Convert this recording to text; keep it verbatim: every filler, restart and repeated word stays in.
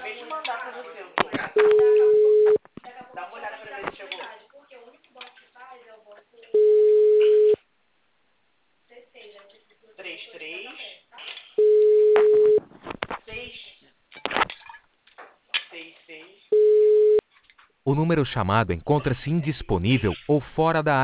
acabei de mandar pra você. Eu tô. Dá uma olhada pra ver se chegou. Porque o único banco que faz é o banco C seis, né? três três seis seis seis. O número chamado encontra-se indisponível ou fora da área.